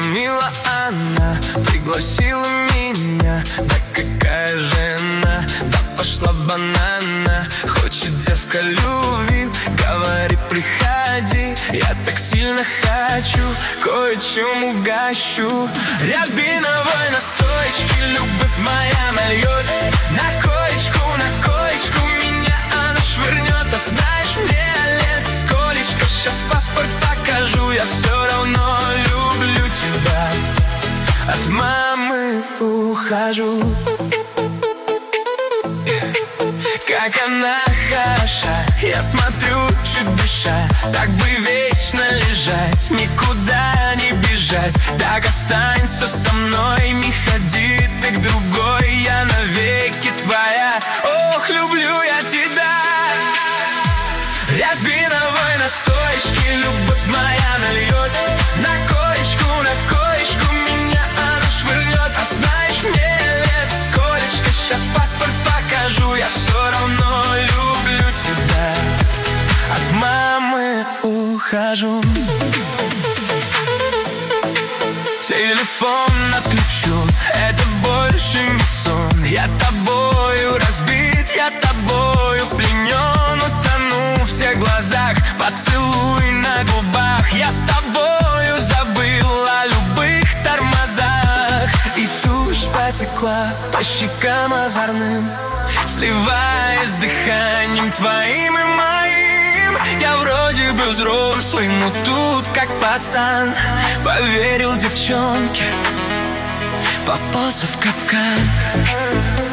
Звонила она, пригласила меня. Да какая же она, да пошла банана. Хочет девка любви, говорит приходи. Я так сильно хочу, кое-чем угощу. Рябиновой настоечки любовь моя нальет. На коечку меня она швырнет. А знаешь, мне лет сколечко, сейчас паспорт покажу. Я все равно люблю тебя, от мамы ухожу. Как она хороша, я смотрю, чуть дыша. Так бы вечно лежать, никуда не бежать. Так останься со мной, не ходи ты к другой. Я навеки твоя, ох, люблю я тебя. Рябиновой настоечки любовь моя нальет. На коечку меня она швырнет. А знаешь, мне лет сколечко, сейчас паспорт покажу. Я все равно люблю тебя, от мамы ухожу. Телефон отключен, это больше не сон. Я тобою разбит, я тобою пленен. Утону в тех глазах, поцелуй на губах. Я с тобою забыл о любых тормозах. И тушь потекла по щекам озорным, сливаясь с дыханием твоим и моим. Я вроде бы взрослый, но тут как пацан. Поверил девчонке, попался в капкан.